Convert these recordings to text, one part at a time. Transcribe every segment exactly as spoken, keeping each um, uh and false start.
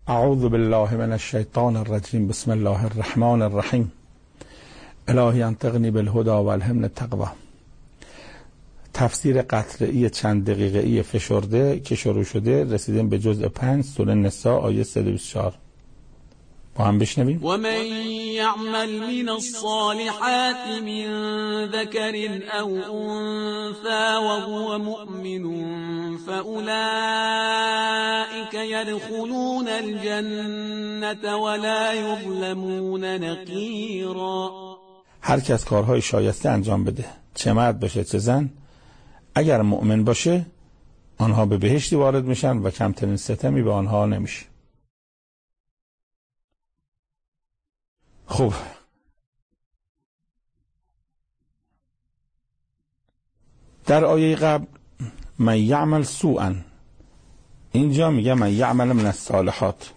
اعوذ بالله من الشیطان الرجیم. بسم الله الرحمن الرحیم. الهی انطقنی بالهدى و الهمنی التقوی. تفسیر قطعی چند دقیقه‌ای فشرده که شروع شده، رسیدیم به جزء پنج سوره نساء آیه صد و بیست و چهار. با هم بشنویم. و من یعمل من الصالحات من ذکر او انثى وهو مؤمن فاولئک يدخلون الجنة ولا یظلمون نقیرا. هر کس کارهای شایسته انجام بده، چه مرد باشه چه زن، اگر مؤمن باشه آنها به بهشتی وارد میشن و کمترین ستمی به آنها نمیشه. خب در آیه قبل من یعمل سوءا، اینجا میگه من یعمل من الصالحات.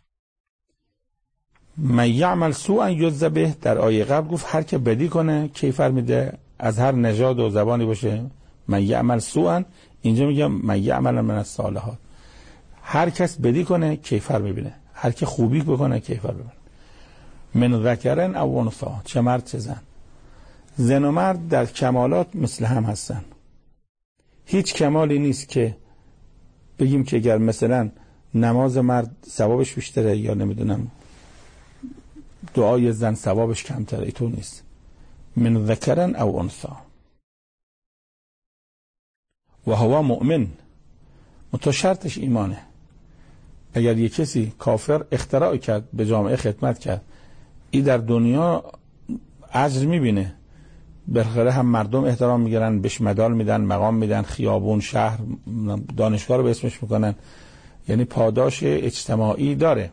من یعمل سوءا یجزی به، در آیه قبل گفت هر که بدی کنه کیفر میده، از هر نژاد و زبانی باشه. من یعمل سوءا، اینجا میگه من یعمل من الصالحات، هر کس بدی کنه کیفر میبینه، هر که خوبی بکنه کیفر ببینه. من ذکرن او انثی، چه مرد چه زن. زن و مرد در کمالات مثل هم هستن. هیچ کمالی نیست که بگیم که اگر مثلا نماز مرد ثوابش بیشتره یا نمیدونم دعای زن ثوابش کمتره، اینطور نیست. من ذکرن او انثی و هو مؤمن، متو شرطش ایمانه. اگر یک کسی کافر اختراع کرد به جامعه خدمت کرد، این در دنیا اجر میبینه، بالاخره هم مردم احترام میگیرن، بهش مدال میدن، مقام میدن، خیابون، شهر، دانشگاه رو به اسمش میکنن، یعنی پاداش اجتماعی داره،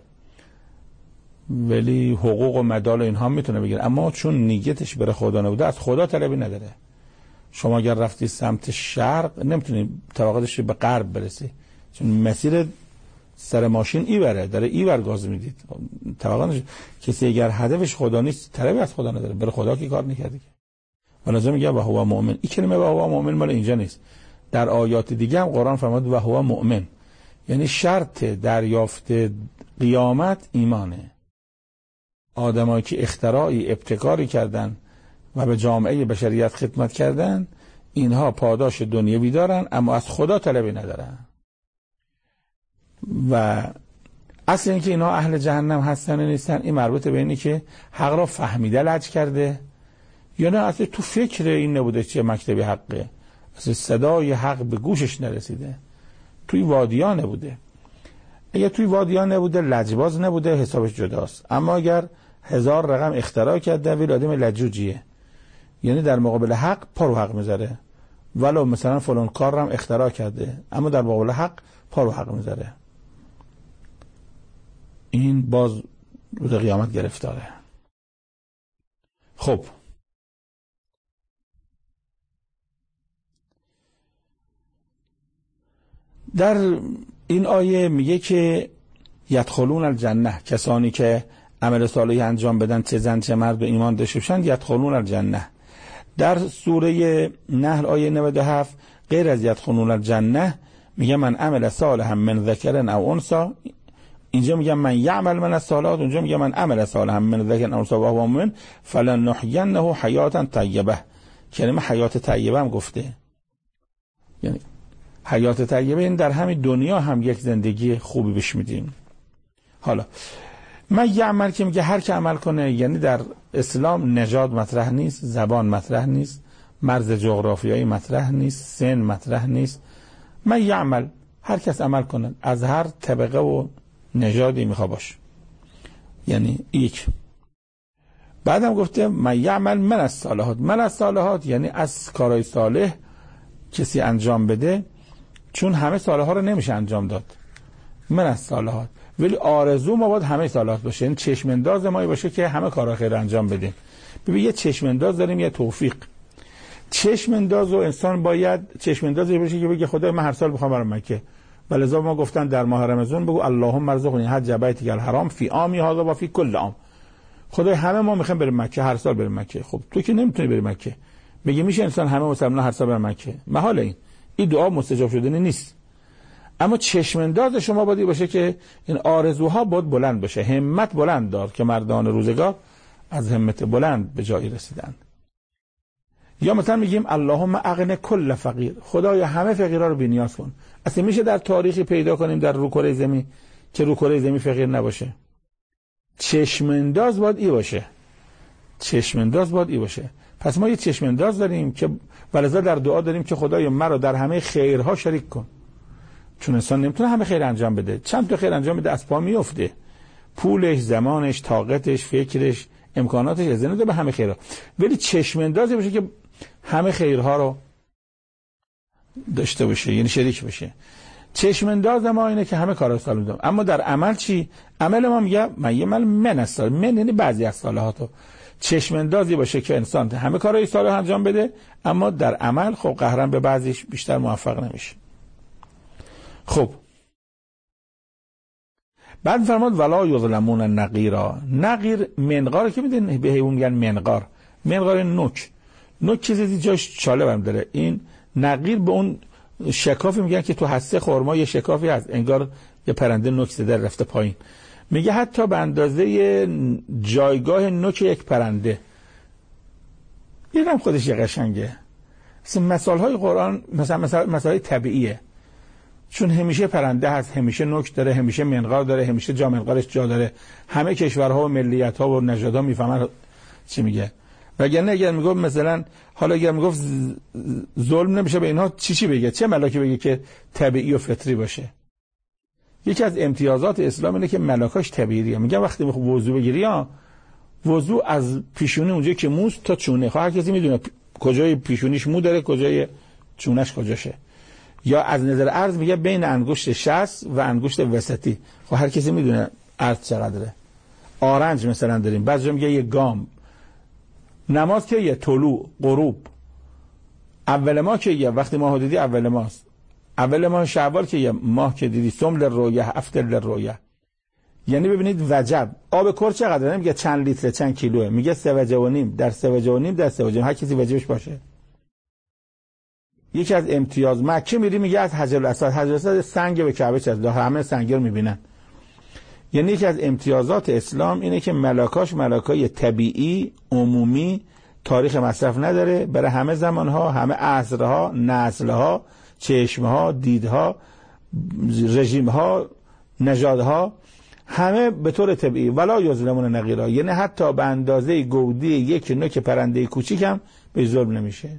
ولی حقوق و مدال اینها میتونه بگیره. اما چون نیتش بره خدا نبوده، از خدا طلبی نداره. شما اگر رفتی سمت شرق نمیتونی طبقاتش به غرب برسی، چون مسیر سر ماشین ای بره، داره ای بر گاز میدید. طبقا کسی اگر هدفش خدا نیست طلبی از خدا نداره، بره خدا کی کار نکرده که. و لازم میگه و هو مؤمن. این کلمه و هو مؤمن مال اینجا نیست، در آیات دیگه هم قرآن فرمود و هو مؤمن، یعنی شرط دریافت قیامت ایمانه. آدمایی که اختراعی ابتکاری کردن و به جامعه بشریت خدمت کردن، اینها پاداش دنیوی دارن اما از خدا طلبی ندارن. و اصل اینکه اینا اهل جهنم هستن و نیستن، این مربوط به اینی که حق را فهمیده لج کرده یا نه اصلا تو فکر این نبوده چه مکتبی حقه، اصلا صدای حق به گوشش نرسیده، توی وادیان نبوده. اگر توی وادیان نبوده، لجباز نبوده، حسابش جداست. اما اگر هزار رقم اختراع کرده، ولی آدم لجوجیه، یعنی در مقابل حق پا رو حق میذاره، ولو مثلا فلان کار رو هم اختراع کرده اما در مقابل حق پا رو حق میذاره، این باز روز قیامت گرفتاره. خب در این آیه میگه که یدخلون الجنه، کسانی که عمل صالحی انجام بدن، چه زن چه مرد و ایمان داشته باشن، یدخلون الجنه. در سوره نحل آیه نود و هفت غیر از یدخلون الجنه میگه من عمل صالحا من ذکر او انثی، اینجا میگه من یعمل من الصالحات، اونجا میگه من عمل صالحا من ذکر او انثی و هو مؤمن فلنحینه حیاتا طیبه. کلمه حیات طیبه هم گفته، یعنی حیات طیبه این در همین دنیا هم یک زندگی خوبی بهش میدیم. حالا من یعمل که میگه هر که عمل کنه، یعنی در اسلام نژاد مطرح نیست، زبان مطرح نیست، مرز جغرافیایی مطرح نیست، سن مطرح نیست. من یعمل، هر کس عمل کنه، از هر طبقه و نژادی میخوا باشه، یعنی یک. بعدم گفته من یعمل من الصالحات. من الصالحات یعنی از کارهای صالح کسی انجام بده، چون همه صالحات رو نمیشه انجام داد. من الصالحات، ولی آرزو ما باید همه صالحات باشه، یعنی چشم انداز ما باشه که همه کارها خیر انجام بدیم. ببین یه چشم انداز داریم، یه توفیق. چشم انداز و انسان باید چشم اندازی باشه که بگه خدای من هر سال بخوام برم مکه، ولذا ما گفتن در ماه رمضان بگو اللهم ارزقنی حج بیتک الحرام فی عامی هذا و فی کل عام. خدای همه ما میخوایم بریم مکه، هر سال بریم مکه. خب تو که نمیتونی بری مکه، میگه میشه انسان همه مسلمان هر سال برن مکه؟ محال این این دعا مستجاب شدنی نیست. اما چشمانداز شما باید باشه که این آرزوها باید بلند باشه. همت بلند دار که مردان روزگار از همت بلند به جایی رسیدند. یا مثلا میگیم اللهم اغن کل فقیر، خدایا همه فقیرا رو بی‌نیاز کن. اصلا میشه در تاریخی پیدا کنیم در رو کره زمین که رو کره زمین فقیر نباشه؟ چشمانداز باید ای باشه. چشمانداز باید ای باشه. پس ما یه چشمانداز داریم که ولذا در دعا داریم که خدایا مرا در همه خیرها شریک کن. چون انسان نمیتونه همه خیر انجام بده. چند تا خیر انجام بده از پا میفته. پولش، زمانش، طاقتش، فکرش، امکاناتش از نده به همه خیرها. ولی چشماندازی باشه که همه خیرها رو داشته باشه، یعنی شریک بشه. چشمانداز ما اینه که همه کارا سالم دارم. اما در عمل چی؟ عمل ما میگه من یه مل من است. من یعنی بعضی از صالحاتو. چشماندازی باشه که انسان همه کارهای صالح انجام بده، اما در عمل خب قهرن به بعضیش بیشتر موفق نمیشه. خب بعد فرمود ولا یظلمون نقیرا. نقیر منقار که میدین به حیوان میگن منقار. منقار نوک. نوک چیزی جاش چاله برم داره. این نقیر به اون شکافی میگن که تو هسته خرما یه شکافی هست، انگار یه پرنده نوک زده رفته پایین. میگه حتی به اندازه جایگاه نوک یک پرنده. اینم خودش یه قشنگه. مثلا مثالهای قرآن مثلا مثلا مثالهای طبیعیه. چون همیشه پرنده هست، همیشه نوک داره، همیشه منقار داره، همیشه جا منقارش جا داره. همه کشورها و ملیت‌ها و نژادها میفهمن چی میگه. وگرنه اگر میگفت مثلا حالا اگر میگفت ظلم نمیشه به اینها، چی چی بگه؟ چه ملاکی بگه که طبیعی و فطری باشه؟ یکی از امتیازات اسلام اینه که ملاکاش طبیعیه. میگم وقتی میخوای وضو بگیری ها، وضو از پیشونی اونجا که موست تا چونه. خب هر کسی میدونه کجای پیشونیش مو داره، کجای چونش کجاشه. یا از نظر عرض میگه بین انگشت شست و انگشت وسطی. خب هر کسی میدونه عرض چقدره. آرنج مثلا داریم، بعضی میگه یه گام. نماز که یه طلوع غروب. اول ماه که یه وقتی ماه دیدی اول ماست. اول ماه شعبان که یه ماه که دیدی سم للرؤیه افطر للرؤیه. یعنی ببینید وجب. آب کر چقدره؟ نمیگه چند لیتره چند کیلوه، میگه سه وجه و نیم در سه وجه و نیم در سه وجه. هر کسی وجبش باشه. یکی از امتیاز مکه میری میگه از حجر الاسود. حجر الاسود سنگ به کعبه چسبیده، همه سنگ رو میبینن. یعنی یکی از امتیازات اسلام اینه که ملاکاش ملاکای طبیعی عمومی، تاریخ مصرف نداره، برای همه زمانها، همه عصرها، نسلها، چشمها، دیدها، رژیمها، نژادها، همه به طور طبیعی. ولا یظلمون نقیرا، یعنی حتی به اندازه گودی یک نوک پرنده کوچیک هم به ظلم نمیشه.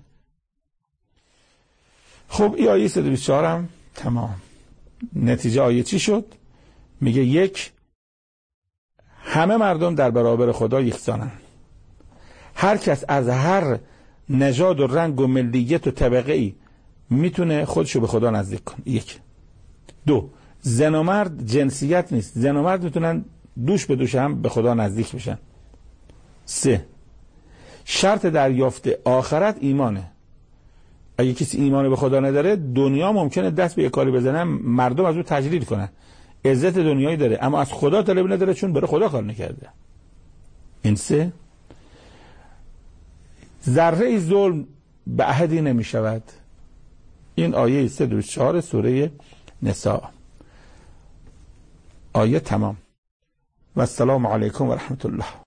خب این آیه صد و بیست و چهار هم تمام. نتیجه آیه چی شد؟ میگه یک، همه مردم در برابر خدا یکسانن. هر کس از هر نژاد و رنگ و ملیت و طبقه ای میتونه خودشو به خدا نزدیک کنه. یک. دو، زن و مرد جنسیت نیست. زن و مرد میتونن دوش به دوش هم به خدا نزدیک بشن. سه، شرط دریافت آخرت ایمانه. اگه کسی ایمان به خدا نداره، دنیا ممکنه دست به یک کاری بزنن مردم از اون تجلیل کنن، عزت دنیایی داره، اما از خدا طلب نداره چون برای خدا کار نکرده. این سه، ذره ظلم به احدی نمی شود. این آیه صد و بیست و چهار سوره نساء. آیه تمام. و السلام علیکم و رحمت الله.